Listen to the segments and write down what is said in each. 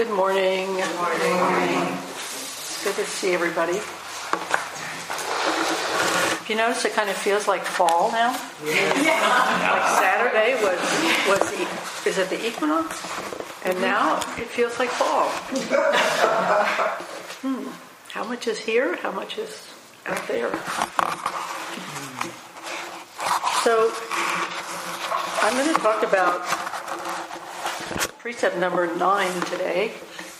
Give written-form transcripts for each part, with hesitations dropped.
Good morning. Good morning. It's good to see everybody. If you notice, it kind of feels like fall now. Like Saturday is it the equinox? And now it feels like fall. How much is here? How much is out there? So I'm going to talk about precept number 9 today.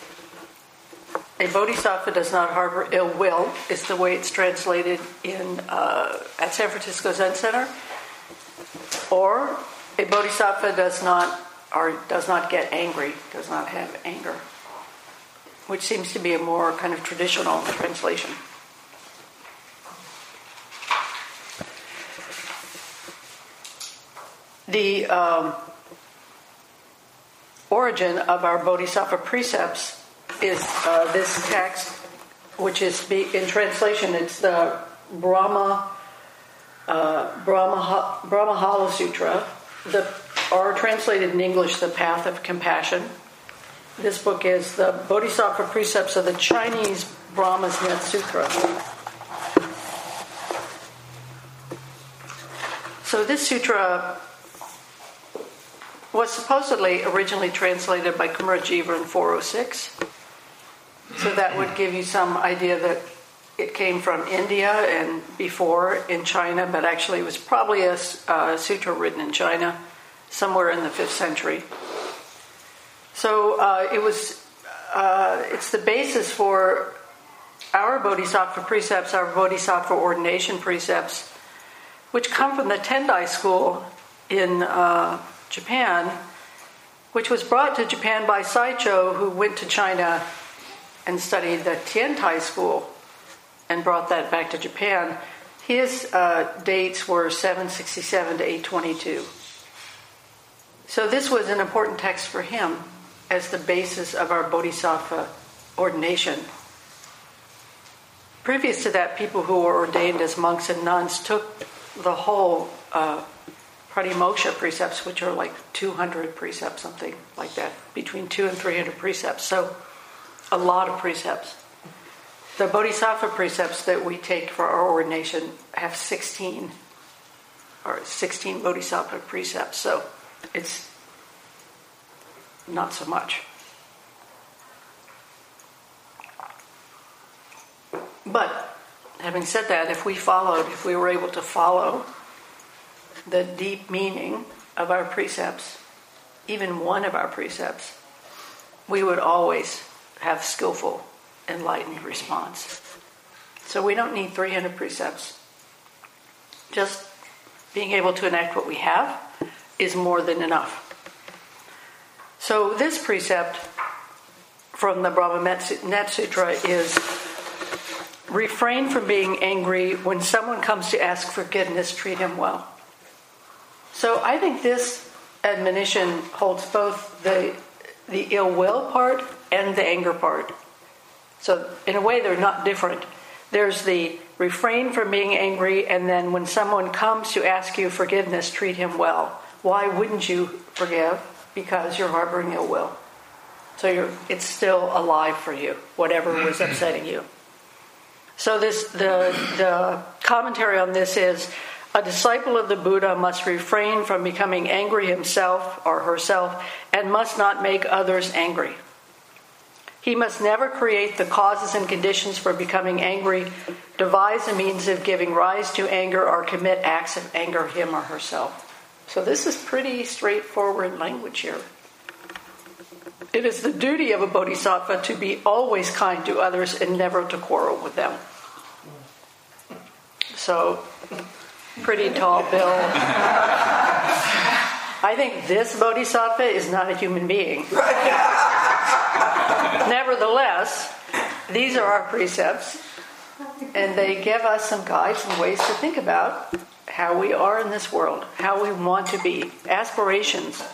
A bodhisattva does not harbor ill will is the way it's translated in at San Francisco Zen Center. Or a bodhisattva does not get angry, does not have anger, which seems to be a more kind of traditional translation. The origin of our bodhisattva precepts is this text, which is in translation. It's the Brahmajala Sutra, or translated in English, The Path of Compassion. This book is the Bodhisattva Precepts of the Chinese Brahma's Net Sutra. So this sutra was supposedly originally translated by Kumarajiva in 406. So that would give you some idea that it came from India and before in China, but actually it was probably a sutra written in China somewhere in the 5th century. So it's the basis for our bodhisattva precepts, our bodhisattva ordination precepts, which come from the Tendai school in Japan, which was brought to Japan by Saicho, who went to China and studied the Tiantai school and brought that back to Japan. His dates were 767 to 822. So this was an important text for him as the basis of our bodhisattva ordination. Previous to that, people who were ordained as monks and nuns took the whole pratimoksha precepts, which are like 200 precepts, something like that, between 200 and 300 precepts. So a lot of precepts. The bodhisattva precepts that we take for our ordination have 16 bodhisattva precepts. So it's not so much. But having said that, if we were able to follow the deep meaning of our precepts, even one of our precepts, we would always have skillful, enlightened response. So we don't need 300 precepts. Just being able to enact what we have is more than enough. So this precept from the Brahma Net Sutra is: refrain from being angry. When someone comes to ask forgiveness, treat him well. So I think this admonition holds both the ill will part and the anger part. So in a way, they're not different. There's the refrain from being angry, and then when someone comes to ask you forgiveness, treat him well. Why wouldn't you forgive? Because you're harboring ill will. So it's still alive for you, whatever was upsetting you. So the commentary on this is: a disciple of the Buddha must refrain from becoming angry himself or herself and must not make others angry. He must never create the causes and conditions for becoming angry, devise a means of giving rise to anger, or commit acts of anger him or herself. So this is pretty straightforward language here. It is the duty of a bodhisattva to be always kind to others and never to quarrel with them. So, pretty tall bill. I think this bodhisattva is not a human being. Nevertheless, these are our precepts, and they give us some guides and ways to think about how we are in this world, how we want to be, aspirations.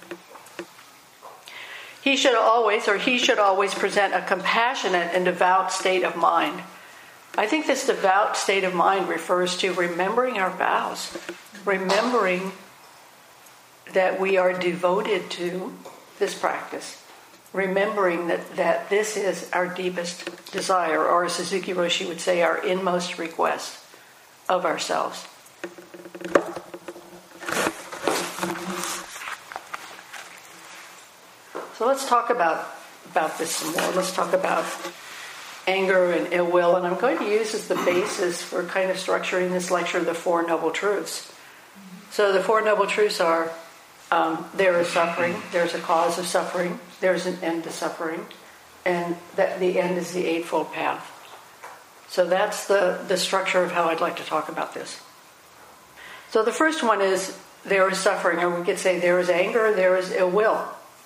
He should always present a compassionate and devout state of mind. I think this devout state of mind refers to remembering our vows, remembering that we are devoted to this practice, remembering that this is our deepest desire, or as Suzuki Roshi would say, our inmost request of ourselves. So let's talk about this some more. Let's talk about anger and ill will, and I'm going to use as the basis for kind of structuring this lecture the Four Noble Truths. So the Four Noble Truths are, there is suffering, there's a cause of suffering, there's an end to suffering, and that the end is the Eightfold Path. So that's the structure of how I'd like to talk about this. So the first one is, there is suffering, or we could say there is anger, there is ill will.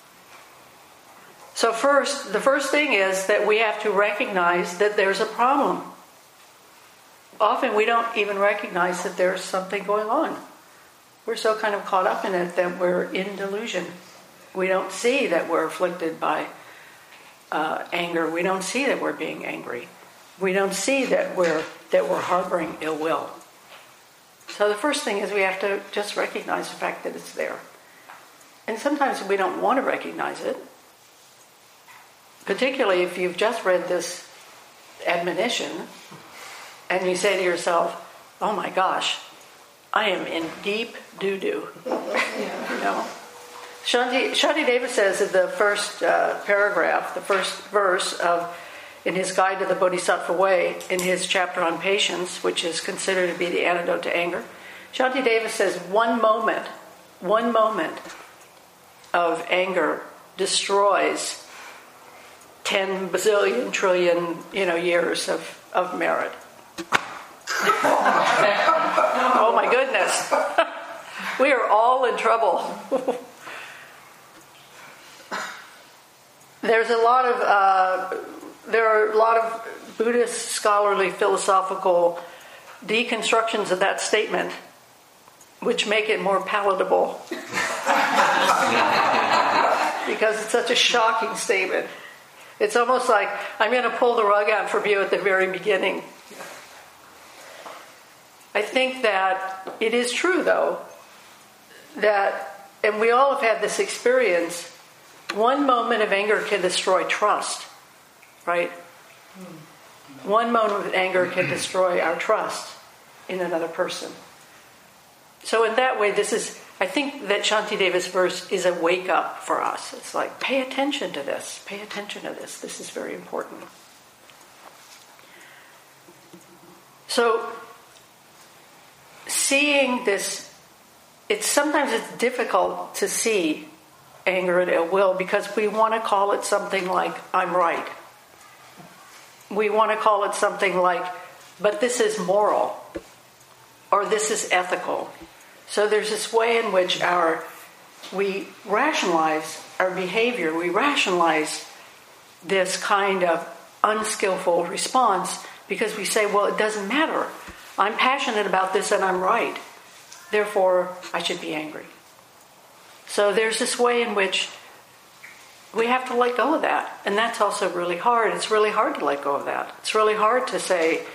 So the first thing is that we have to recognize that there's a problem. Often we don't even recognize that there's something going on. We're so kind of caught up in it that we're in delusion. We don't see that we're afflicted by anger. We don't see that we're being angry. We don't see that we're harboring ill will. So the first thing is we have to just recognize the fact that it's there. And sometimes we don't want to recognize it. Particularly if you've just read this admonition and you say to yourself, oh my gosh, I am in deep doo-doo. You know? Shanti Deva says in the first paragraph, the first verse in his Guide to the Bodhisattva Way, in his chapter on patience, which is considered to be the antidote to anger, Shanti Deva says one moment of anger destroys 10 bazillion trillion, years of merit. Oh my goodness. We are all in trouble. There are a lot of Buddhist scholarly philosophical deconstructions of that statement which make it more palatable. Because it's such a shocking statement. It's almost like I'm going to pull the rug out from you at the very beginning. I think that it is true, though, that, and we all have had this experience, one moment of anger can destroy trust, right? One moment of anger can destroy our trust in another person. So in that way, I think that Shantideva's verse is a wake-up for us. It's like, pay attention to this. Pay attention to this. This is very important. So, seeing this, sometimes it's difficult to see anger and ill will because we want to call it something like, I'm right. We want to call it something like, but this is moral, or this is ethical. So there's this way in which we rationalize our behavior. We rationalize this kind of unskillful response because we say, well, it doesn't matter. I'm passionate about this and I'm right. Therefore, I should be angry. So there's this way in which we have to let go of that. And that's also really hard. It's really hard to let go of that. It's really hard to say,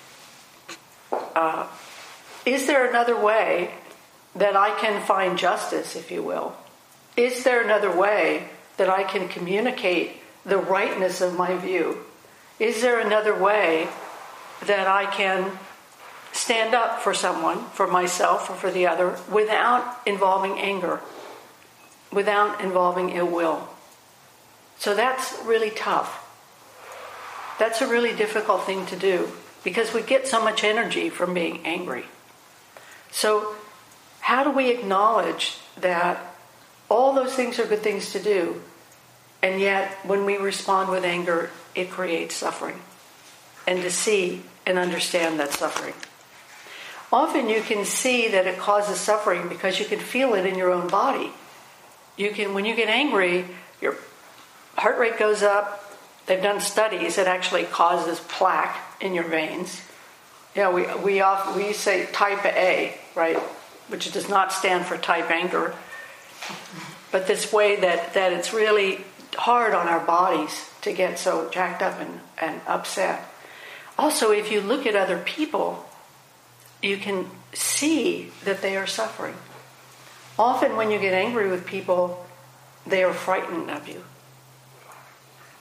is there another way that I can find justice, if you will? Is there another way that I can communicate the rightness of my view? Is there another way that I can stand up for someone, for myself or for the other, without involving anger, without involving ill will? So that's really tough. That's a really difficult thing to do because we get so much energy from being angry. So how do we acknowledge that all those things are good things to do, and yet when we respond with anger, it creates suffering? And to see and understand that suffering. Often you can see that it causes suffering because you can feel it in your own body. When you get angry, your heart rate goes up. They've done studies that actually causes plaque in your veins. We say type A, right? Which does not stand for type anger. But this way that it's really hard on our bodies to get so jacked up and upset. Also, if you look at other people, you can see that they are suffering. Often when you get angry with people, they are frightened of you.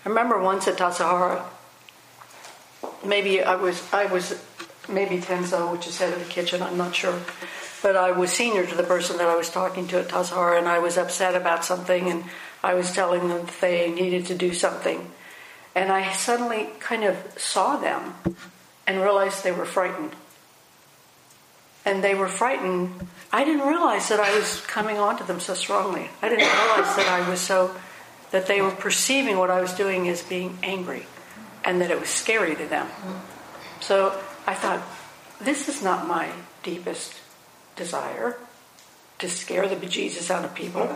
I remember once at Tassajara, maybe I was maybe Tenzo, which is head of the kitchen, I'm not sure. But I was senior to the person that I was talking to at Tassajara, and I was upset about something, and I was telling them that they needed to do something. And I suddenly kind of saw them and realized they were frightened. And they were frightened. I didn't realize that I was coming on to them so strongly. I didn't realize that they were perceiving what I was doing as being angry, and that it was scary to them. So I thought, this is not my deepest desire, to scare the bejesus out of people.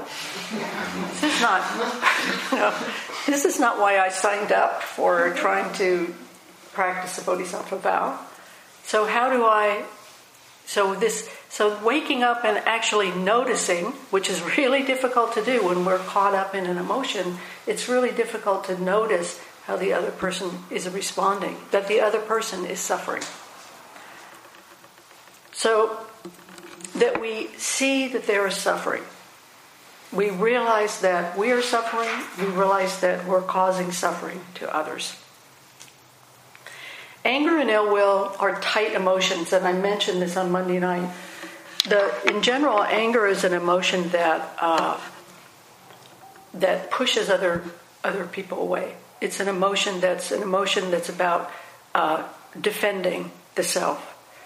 This is not why I signed up for trying to practice the Bodhisattva vow. So So waking up and actually noticing, which is really difficult to do when we're caught up in an emotion, it's really difficult to notice how the other person is responding, that the other person is suffering. So that we see that there is suffering. We realize that we are suffering. We realize that we're causing suffering to others. Anger and ill will are tight emotions, and I mentioned this on Monday night. In general, anger is an emotion that pushes other people away. It's an emotion that's about defending the self.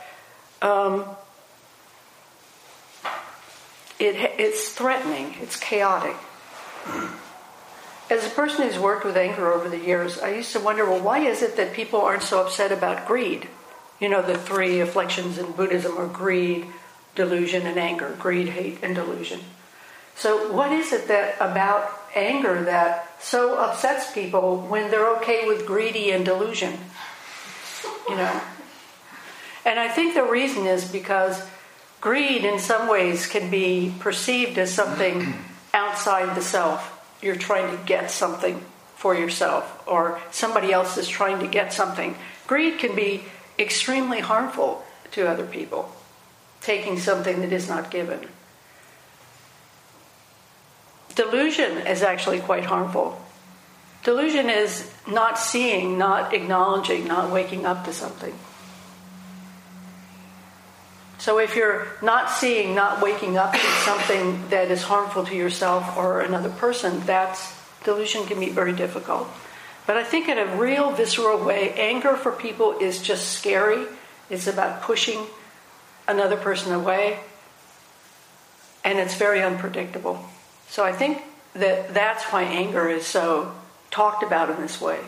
It's threatening. It's chaotic. As a person who's worked with anger over the years, I used to wonder, well, why is it that people aren't so upset about greed? You know, the three afflictions in Buddhism are greed, delusion, and anger. Greed, hate, and delusion. So what is it that about anger that so upsets people when they're okay with greedy and delusion? You know? And I think the reason is because greed in some ways can be perceived as something outside the self. You're trying to get something for yourself, or somebody else is trying to get something. Greed can be extremely harmful to other people, taking something that is not given. Delusion is actually quite harmful. Delusion is not seeing, not acknowledging, not waking up to something. So if you're not seeing, not waking up to something that is harmful to yourself or another person, delusion can be very difficult. But I think in a real visceral way, anger for people is just scary. It's about pushing another person away. And it's very unpredictable. So I think that's why anger is so talked about in this way.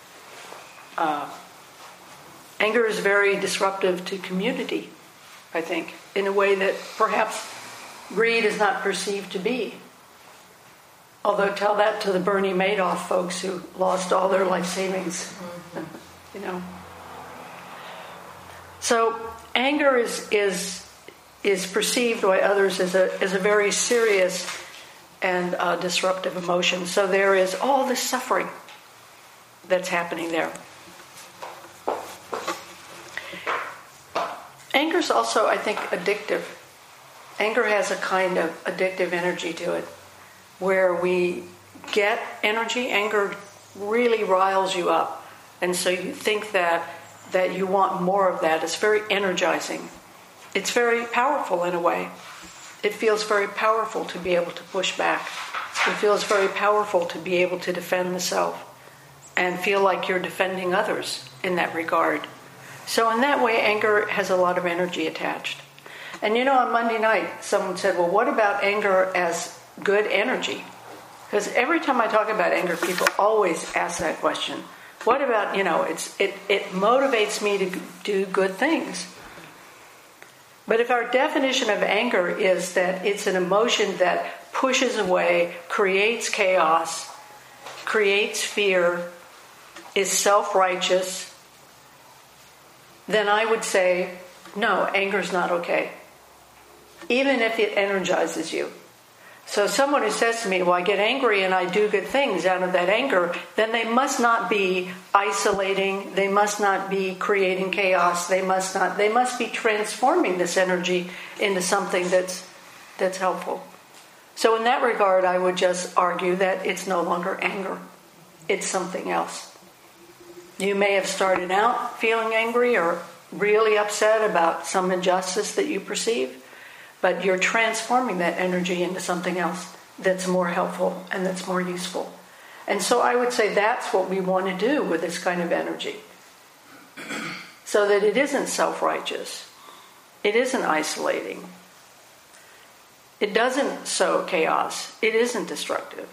Anger is very disruptive to community, I think, in a way that perhaps greed is not perceived to be. Although tell that to the Bernie Madoff folks who lost all their life savings, you know. So anger is perceived by others as a very serious and disruptive emotion. So there is all this suffering that's happening there. Anger is also, I think, addictive. Anger has a kind of addictive energy to it, where we get energy. Anger really riles you up, and so you think that you want more of that. It's very energizing. It's very powerful in a way. It feels very powerful to be able to push back. It feels very powerful to be able to defend the self and feel like you're defending others in that regard. So in that way, anger has a lot of energy attached. And you know, on Monday night, someone said, well, what about anger as good energy? Because every time I talk about anger, people always ask that question. What about, it motivates me to do good things. But if our definition of anger is that it's an emotion that pushes away, creates chaos, creates fear, is self-righteous, then I would say, no, anger's not okay. Even if it energizes you. So someone who says to me, well, I get angry and I do good things out of that anger, then they must not be isolating, they must not be creating chaos, they must be transforming this energy into something that's helpful. So in that regard, I would just argue that it's no longer anger. it's something else. You may have started out feeling angry or really upset about some injustice that you perceive, but you're transforming that energy into something else that's more helpful and that's more useful. And so I would say that's what we want to do with this kind of energy. So that it isn't self-righteous. It isn't isolating. It doesn't sow chaos. It isn't destructive.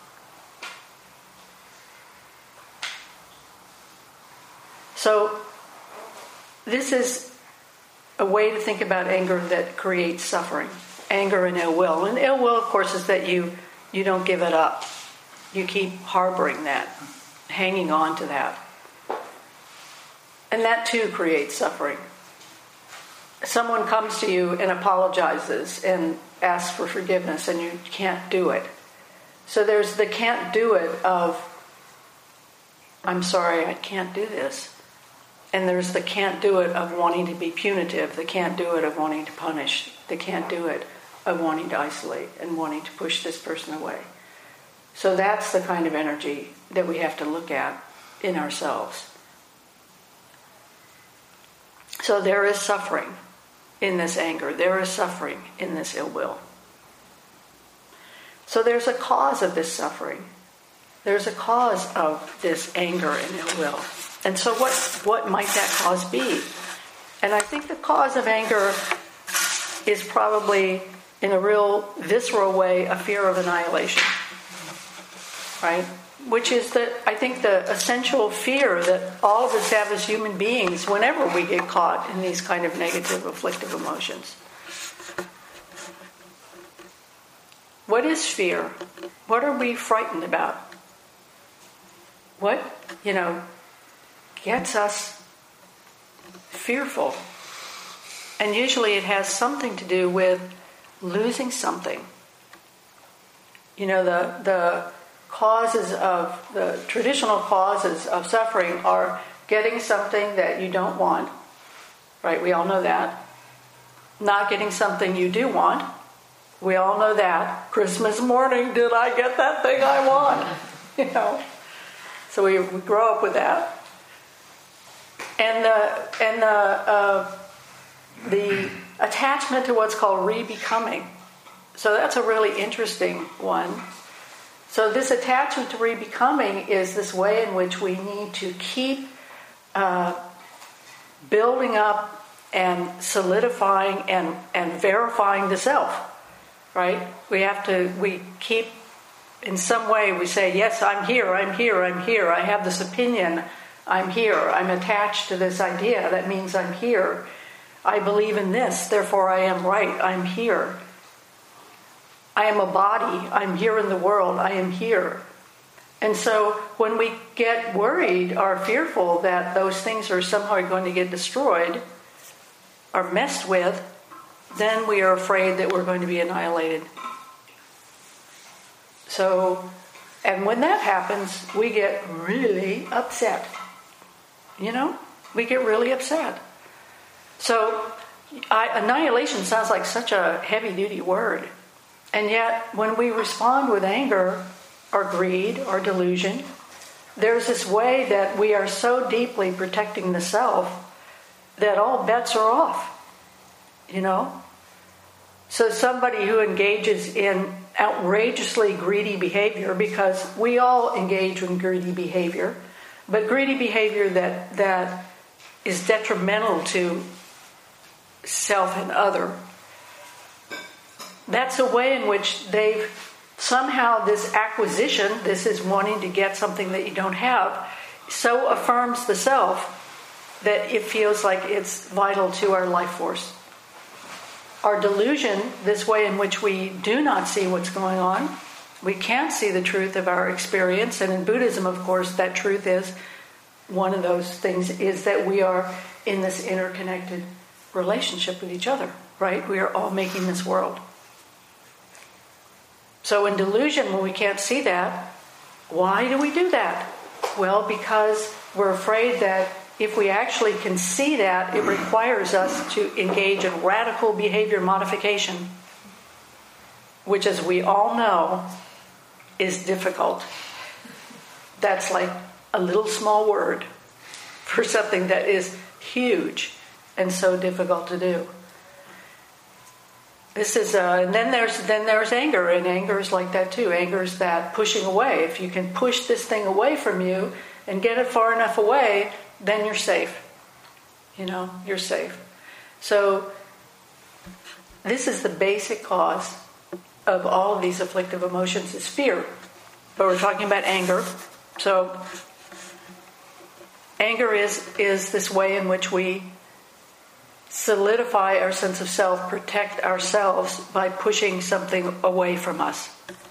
So this is a way to think about anger that creates suffering. Anger and ill will. And ill will, of course, is that you don't give it up. You keep harboring that, hanging on to that. And that too creates suffering. Someone comes to you and apologizes and asks for forgiveness and you can't do it. So there's the can't do it of, I'm sorry, I can't do this. And there's the can't do it of wanting to be punitive, the can't do it of wanting to punish, the can't do it of wanting to isolate and wanting to push this person away. So that's the kind of energy that we have to look at in ourselves. So there is suffering in this anger. There is suffering in this ill will. So there's a cause of this suffering. There's a cause of this anger and ill will. And so what might that cause be? And I think the cause of anger is probably, in a real visceral way, a fear of annihilation. Right? Which is, I think, the essential fear that all of us have as human beings whenever we get caught in these kind of negative, afflictive emotions. What is fear? What are we frightened about? What, gets us fearful? And usually it has something to do with losing something. The traditional causes of suffering are getting something that you don't want, right? We all know that. Not getting something you do want. We all know that. Christmas morning, did I get that thing I want? So we grow up with that. And the attachment to what's called rebecoming. So that's a really interesting one. So this attachment to rebecoming is this way in which we need to keep building up and solidifying and verifying the self, right? We keep, in some way, we say, yes, I'm here, I have this opinion, I'm here, I'm attached to this idea, that means I'm here. I believe in this, therefore I am right, I'm here. I am a body. I'm here in the world. I am here. And so when we get worried or fearful that those things are somehow going to get destroyed or messed with, then we are afraid that we're going to be annihilated. So, and when that happens, we get really upset. We get really upset. So annihilation sounds like such a heavy-duty word. And yet, when we respond with anger or greed or delusion, there's this way that we are so deeply protecting the self that all bets are off, So somebody who engages in outrageously greedy behavior, because we all engage in greedy behavior, but greedy behavior that is detrimental to self and other, that's a way in which they've somehow, this acquisition, this is wanting to get something that you don't have, so affirms the self that it feels like it's vital to our life force. Our delusion, this way in which we do not see what's going on, we can't see the truth of our experience, and in Buddhism, of course, that truth is, one of those things is that we are in this interconnected relationship with each other, right? We are all making this world. So in delusion, when we can't see that, why do we do that? Well, because we're afraid that if we actually can see that, it requires us to engage in radical behavior modification, which, as we all know, is difficult. That's like a little small word for something that is huge and so difficult to do. This is, and then there's anger, and anger is like that too. Anger is that pushing away. If you can push this thing away from you and get it far enough away, then you're safe. You're safe. So this is the basic cause of all of these afflictive emotions is fear. But we're talking about anger. So anger is this way in which we solidify our sense of self, protect ourselves by pushing something away from us.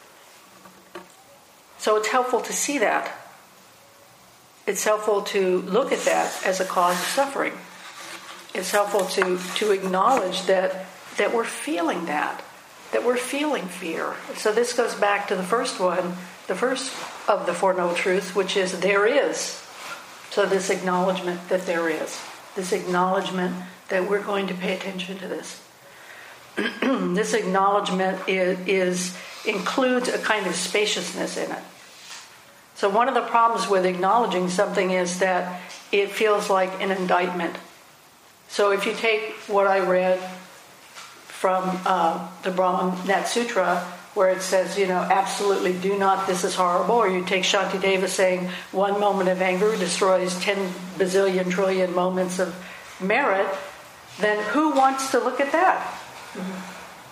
So it's helpful to see that. It's helpful to look at that as a cause of suffering. It's helpful to acknowledge that we're feeling that we're feeling fear. So this goes back to the first one, the first of the Four Noble Truths, which is there is. So this acknowledgement that there is. This acknowledgement that we're going to pay attention to this. This acknowledgement includes a kind of spaciousness in it. So one of the problems with acknowledging something is that it feels like an indictment. So if you take what I read from the Brahma Nat Sutra, where it says, absolutely do not, this is horrible, or you take Shantideva saying 1 moment of anger destroys 10 bazillion trillion moments of merit, then who wants to look at that? Mm-hmm.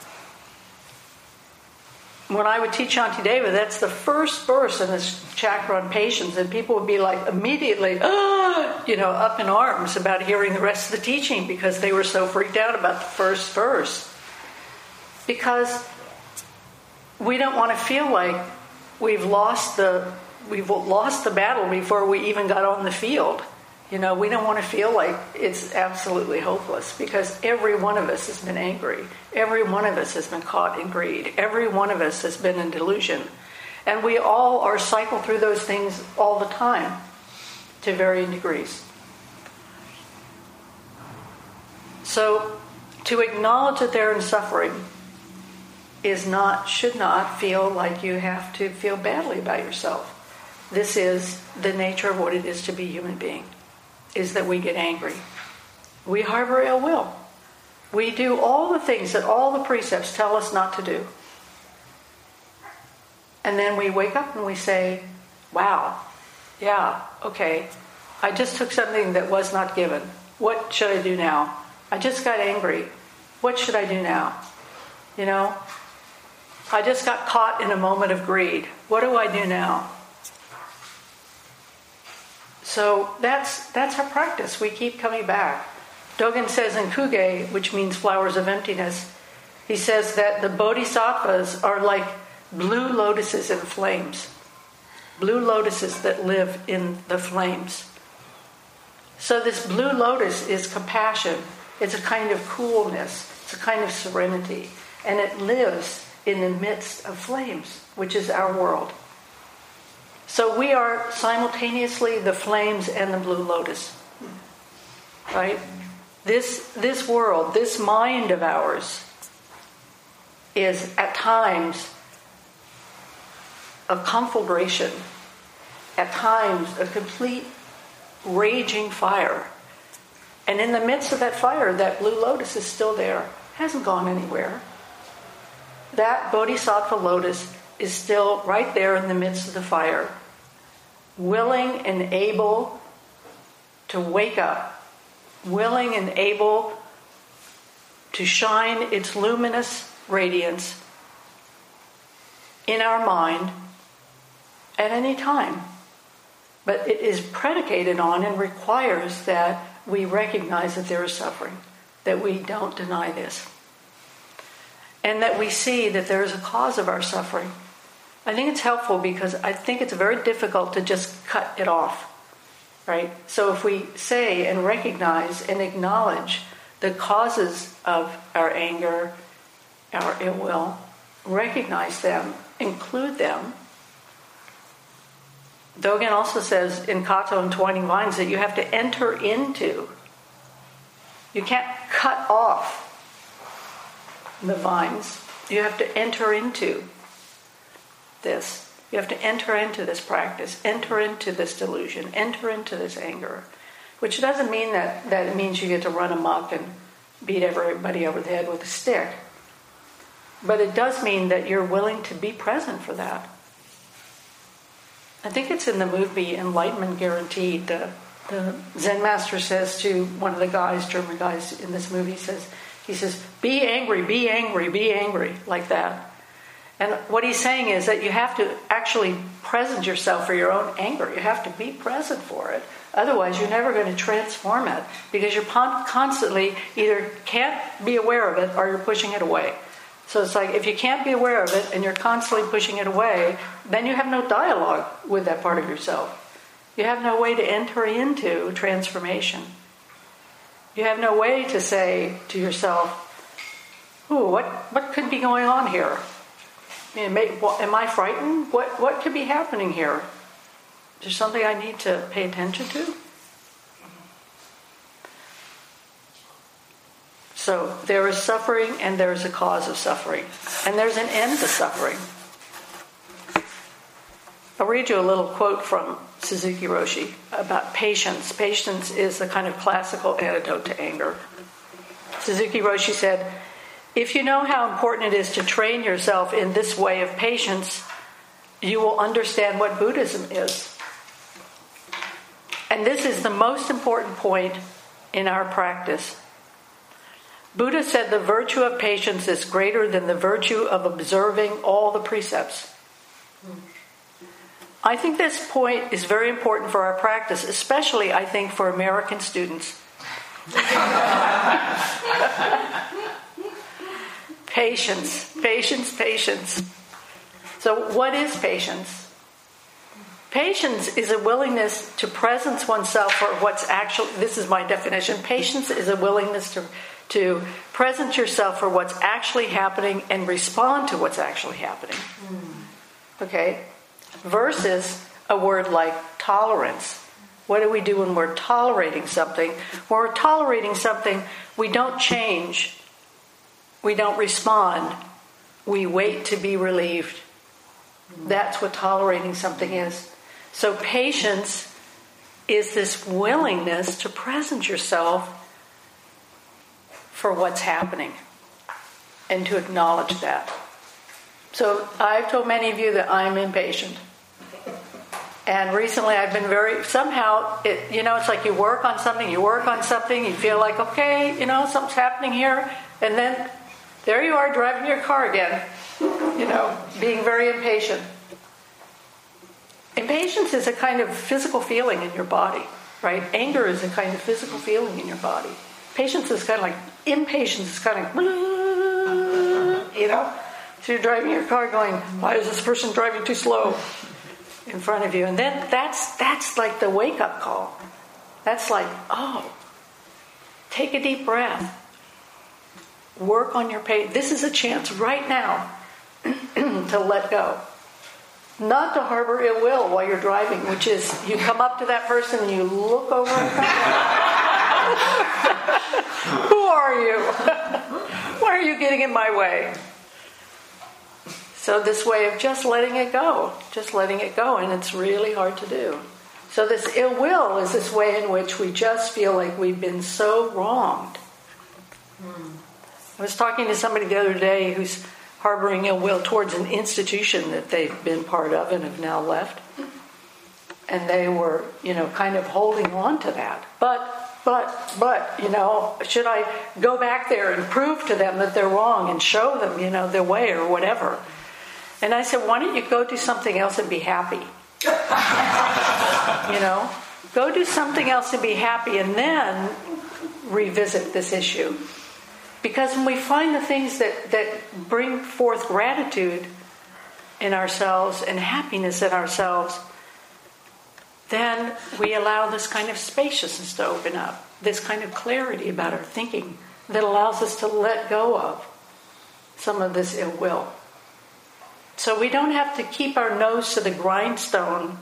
When I would teach Shantideva, that's the first verse in this chapter on patience, and people would be like immediately, up in arms about hearing the rest of the teaching because they were so freaked out about the first verse. Because we don't want to feel like we've lost the battle before we even got on the field. We don't want to feel like it's absolutely hopeless, because every one of us has been angry. Every one of us has been caught in greed. Every one of us has been in delusion. And we all are cycled through those things all the time to varying degrees. So to acknowledge that they're in suffering should not feel like you have to feel badly about yourself. This is the nature of what it is to be a human being. Is that we get angry. We harbor ill will. We do all the things that all the precepts tell us not to do. And then we wake up and we say, wow, yeah, okay, I just took something that was not given. What should I do now? I just got angry. What should I do now? I just got caught in a moment of greed. What do I do now? So that's our practice. We keep coming back. Dogen says in Kuge, which means flowers of emptiness, he says that the bodhisattvas are like blue lotuses in flames. Blue lotuses that live in the flames. So this blue lotus is compassion. It's a kind of coolness. It's a kind of serenity. And it lives in the midst of flames, which is our world. So we are simultaneously the flames and the blue lotus, right? This world, this mind of ours, is at times a conflagration, at times a complete raging fire. And in the midst of that fire, that blue lotus is still there, hasn't gone anywhere. That bodhisattva lotus is still right there in the midst of the fire, willing and able to wake up, willing and able to shine its luminous radiance in our mind at any time. But it is predicated on and requires that we recognize that there is suffering, that we don't deny this, and that we see that there is a cause of our suffering. I think it's helpful because I think it's very difficult to just cut it off, right? So if we say and recognize and acknowledge the causes of our anger, our ill will, recognize them, include them. Dogen also says in Kato and Twining Vines that you have to enter into. You can't cut off the vines. You have to enter into this. You have to enter into this practice, enter into this delusion, enter into this anger, which doesn't mean that it means you get to run amok and beat everybody over the head with a stick. But it does mean that you're willing to be present for that. I think it's in the movie Enlightenment Guaranteed. The Zen master says to one of the guys, German guys in this movie, he says, be angry, be angry, be angry, like that. And what he's saying is that you have to actually present yourself for your own anger. You have to be present for it. Otherwise, you're never going to transform it, because you're constantly either can't be aware of it or you're pushing it away. So it's like, if you can't be aware of it and you're constantly pushing it away, then you have no dialogue with that part of yourself. You have no way to enter into transformation. You have no way to say to yourself, ooh, what could be going on here? Am I frightened? What could be happening here? Is there something I need to pay attention to? So there is suffering, and there is a cause of suffering, and there's an end to suffering. I'll read you a little quote from Suzuki Roshi about patience. Patience is a kind of classical antidote to anger. Suzuki Roshi said, if you know how important it is to train yourself in this way of patience, you will understand what Buddhism is. And this is the most important point in our practice. Buddha said the virtue of patience is greater than the virtue of observing all the precepts. I think this point is very important for our practice, especially, I think, for American students. Patience, patience, patience. So what is patience? Patience is a willingness to presence oneself for what's actually, this is my definition, patience is a willingness to present yourself for what's actually happening and respond to what's actually happening. Okay? Versus a word like tolerance. What do we do when we're tolerating something? When we're tolerating something, we don't change. We don't respond. We wait to be relieved. That's what tolerating something is. So patience is this willingness to present yourself for what's happening and to acknowledge that. So I've told many of you that I'm impatient. And recently I've been it's like you work on something, you feel like, okay, something's happening here, and then there you are driving your car again, being very impatient. Impatience is a kind of physical feeling in your body, right? Anger is a kind of physical feeling in your body. Patience is kind of like, impatience is kind of like, So you're driving your car going, why is this person driving too slow in front of you? And then that's like the wake-up call. That's like, take a deep breath. Work on your patience. This is a chance right now to let go. Not to harbor ill will while you're driving, which is you come up to that person and you look over and who are you? Why are you getting in my way? So this way of just letting it go, and it's really hard to do. So this ill will is this way in which we just feel like we've been so wronged. I was talking to somebody the other day who's harboring ill will towards an institution that they've been part of and have now left. And they were, kind of holding on to that. But, should I go back there and prove to them that they're wrong and show them, their way or whatever? And I said, why don't you go do something else and be happy? Go do something else and be happy, and then revisit this issue. Because when we find the things that bring forth gratitude in ourselves and happiness in ourselves, then we allow this kind of spaciousness to open up, this kind of clarity about our thinking that allows us to let go of some of this ill will. So we don't have to keep our nose to the grindstone,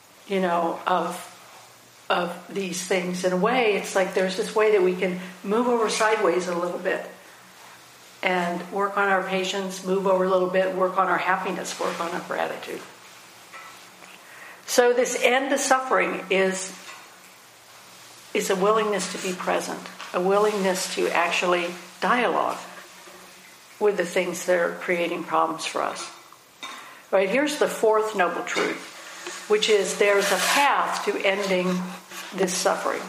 of these things. In a way, it's like there's this way that we can move over sideways a little bit and work on our patience, move over a little bit, work on our happiness, work on our gratitude. So this end to suffering is a willingness to be present, a willingness to actually dialogue with the things that are creating problems for us. Right, here's the fourth noble truth, which is there's a path to ending this suffering.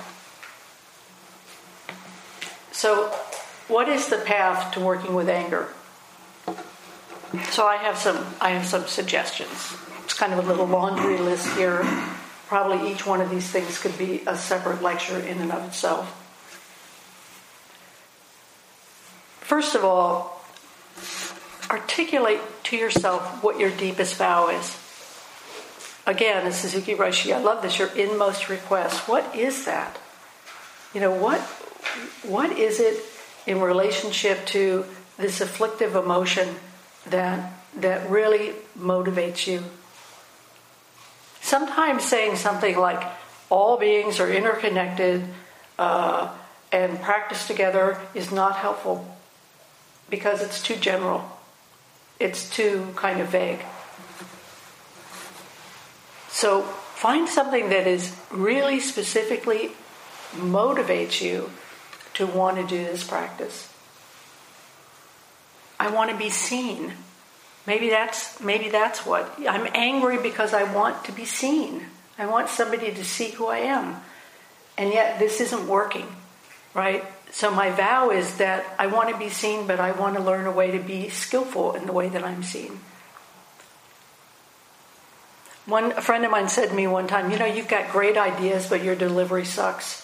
So what is the path to working with anger? So I have some suggestions. It's kind of a little laundry list here. Probably each one of these things could be a separate lecture in and of itself. First of all, articulate to yourself what your deepest vow is. Again, as Suzuki Roshi, I love this, your inmost request. What is that? What is it in relationship to this afflictive emotion that really motivates you? Sometimes saying something like, all beings are interconnected and practice together is not helpful because it's too general. It's too kind of vague. So find something that is really specifically motivates you to want to do this practice. I want to be seen. Maybe that's what. I'm angry because I want to be seen. I want somebody to see who I am. And yet this isn't working, right? So my vow is that I want to be seen, but I want to learn a way to be skillful in the way that I'm seen. A friend of mine said to me one time, you've got great ideas, but your delivery sucks.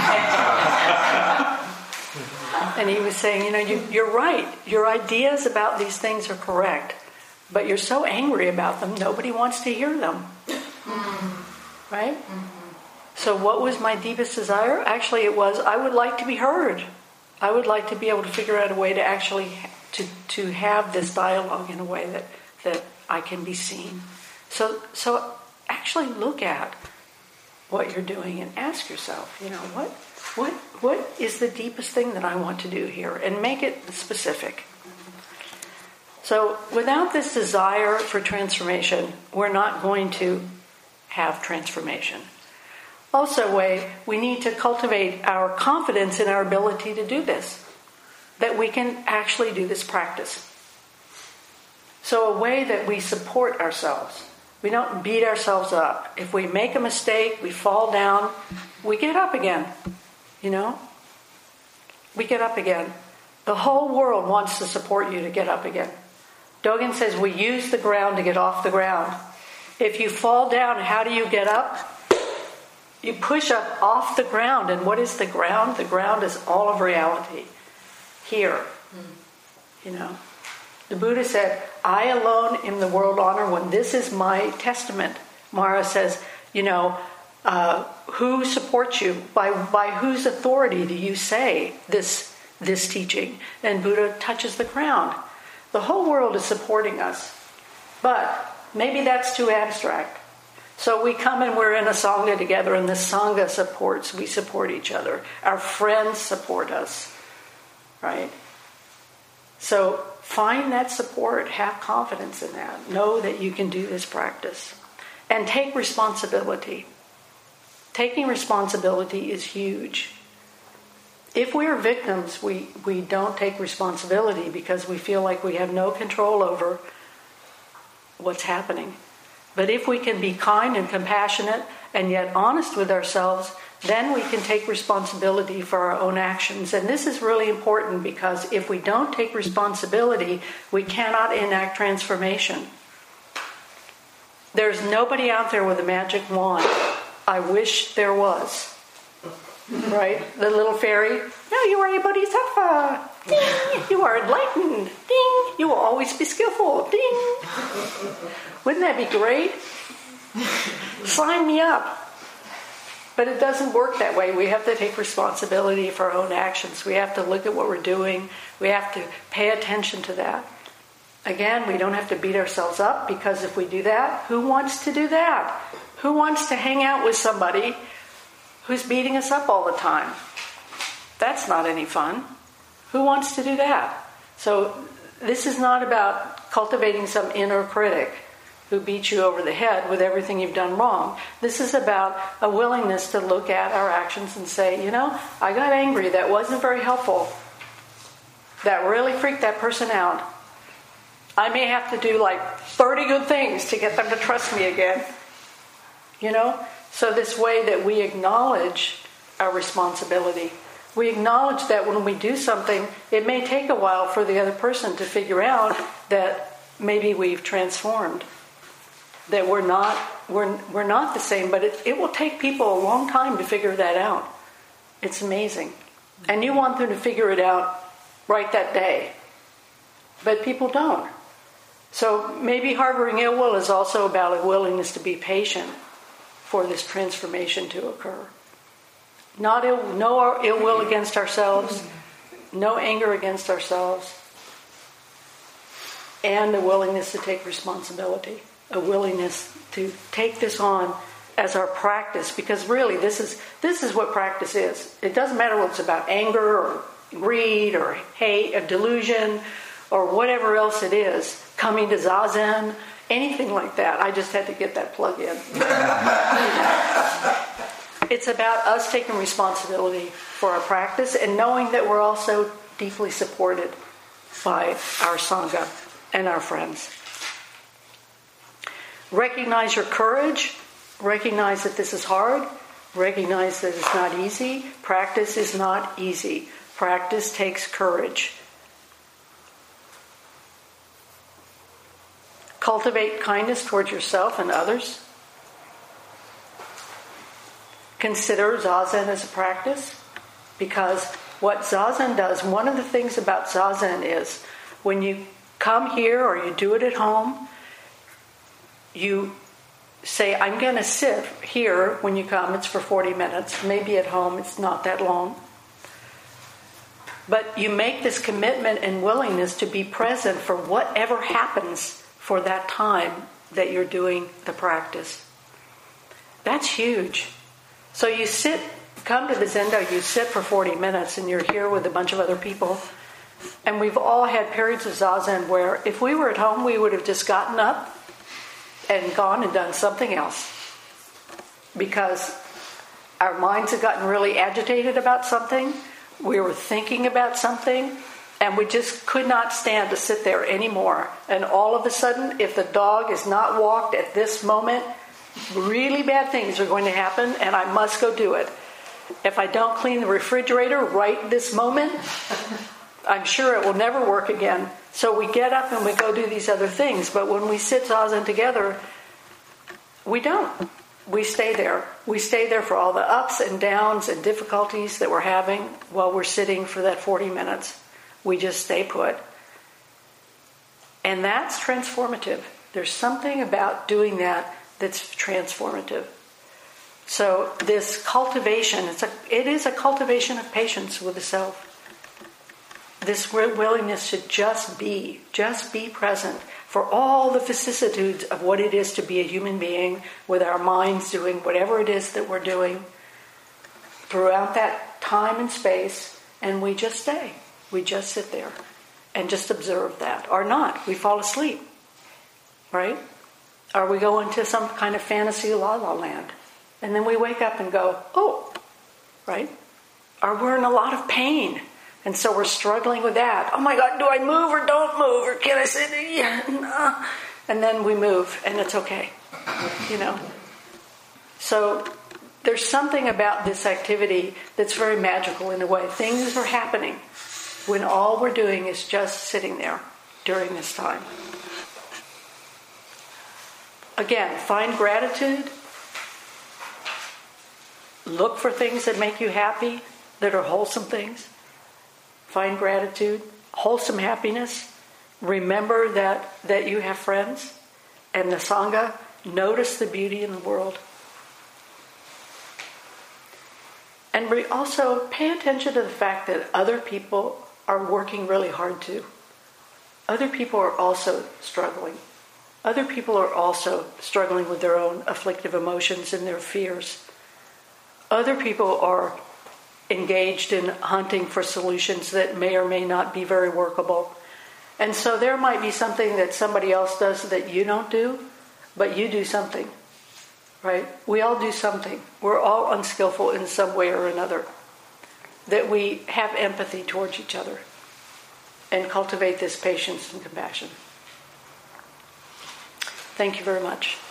And he was saying, you're right. Your ideas about these things are correct, but you're so angry about them, nobody wants to hear them. Right? So what was my deepest desire? Actually, it was, I would like to be heard. I would like to be able to figure out a way to actually to have this dialogue in a way that I can be seen. So actually look at what you're doing and ask yourself, what is the deepest thing that I want to do here? And make it specific. So without this desire for transformation, we're not going to have transformation. Also, we need to cultivate our confidence in our ability to do this, that we can actually do this practice. So a way that we support ourselves. We don't beat ourselves up. If we make a mistake, we fall down, we get up again. We get up again. The whole world wants to support you to get up again. Dogen says we use the ground to get off the ground. If you fall down, how do you get up? You push up off the ground. And what is the ground? The ground is all of reality. Here. The Buddha said, I alone am the world honor one. This is my testament. Mara says, who supports you? By whose authority do you say this teaching? And Buddha touches the ground. The whole world is supporting us. But maybe that's too abstract. So we come and we're in a Sangha together, and the Sangha supports. We support each other. Our friends support us. Right? So find that support. Have confidence in that. Know that you can do this practice. And take responsibility. Taking responsibility is huge. If we are victims, we don't take responsibility because we feel like we have no control over what's happening. But if we can be kind and compassionate and yet honest with ourselves, then we can take responsibility for our own actions. And this is really important because if we don't take responsibility, we cannot enact transformation. There's nobody out there with a magic wand. I wish there was. Right? The little fairy. No, you are a bodhisattva. Ding. You are enlightened. Ding. You will always be skillful. Ding. Wouldn't that be great? Sign me up. But it doesn't work that way. We have to take responsibility for our own actions. We have to look at what we're doing. We have to pay attention to that. Again, we don't have to beat ourselves up, because if we do that, who wants to do that? Who wants to hang out with somebody who's beating us up all the time? That's not any fun. Who wants to do that? So this is not about cultivating some inner critic who beat you over the head with everything you've done wrong. This is about a willingness to look at our actions and say, I got angry. That wasn't very helpful. That really freaked that person out. I may have to do 30 good things to get them to trust me again. So this way that we acknowledge our responsibility. We acknowledge that when we do something, it may take a while for the other person to figure out that maybe we've transformed. That we're not the same, but it will take people a long time to figure that out. It's amazing. And you want them to figure it out right that day. But people don't. So maybe harboring ill will is also about a willingness to be patient for this transformation to occur. No ill will against ourselves, no anger against ourselves, and a willingness to take responsibility, a willingness to take this on as our practice, because really this is what practice is. It doesn't matter whether it's about anger or greed or hate or delusion or whatever else it is, coming to Zazen, anything like that. I just had to get that plug in. It's about us taking responsibility for our practice and knowing that we're also deeply supported by our Sangha and our friends. Recognize your courage. Recognize that this is hard. Recognize that it's not easy. Practice is not easy. Practice takes courage. Cultivate kindness towards yourself and others. Consider Zazen as a practice, because what Zazen does, one of the things about Zazen is when you come here or you do it at home, you say, I'm going to sit here when you come. It's for 40 minutes. Maybe at home it's not that long. But you make this commitment and willingness to be present for whatever happens for that time that you're doing the practice. That's huge. So you come to the Zendo, you sit for 40 minutes and you're here with a bunch of other people. And we've all had periods of Zazen where if we were at home, we would have just gotten up and gone and done something else. Because our minds had gotten really agitated about something. We were thinking about something. And we just could not stand to sit there anymore. And all of a sudden, if the dog is not walked at this moment, really bad things are going to happen, and I must go do it. If I don't clean the refrigerator right this moment, I'm sure it will never work again. So we get up and we go do these other things. But when we sit Zazen together, we don't. We stay there. We stay there for all the ups and downs and difficulties that we're having while we're sitting for that 40 minutes. We just stay put. And that's transformative. There's something about doing that that's transformative. So this cultivation, it is a cultivation of patience with the self. This willingness to just be present for all the vicissitudes of what it is to be a human being, with our minds doing whatever it is that we're doing throughout that time and space, and we just stay. We just sit there and just observe that. Or not. We fall asleep. Right? Or we go into some kind of fantasy la-la land. And then we wake up and go, oh, right? Or we're in a lot of pain. And so we're struggling with that. Oh my God, do I move or don't move? Or can I sit? Yeah, no. And then we move and it's okay. So there's something about this activity that's very magical in a way. Things are happening when all we're doing is just sitting there during this time. Again, find gratitude. Look for things that make you happy, that are wholesome things. Find gratitude, wholesome happiness. Remember that you have friends and the Sangha. Notice the beauty in the world. And also pay attention to the fact that other people are working really hard too. Other people are also struggling. Other people are also struggling with their own afflictive emotions and their fears. Other people are engaged in hunting for solutions that may or may not be very workable. And so there might be something that somebody else does that you don't do, but you do something, right? We all do something. We're all unskillful in some way or another. That we have empathy towards each other and cultivate this patience and compassion. Thank you very much.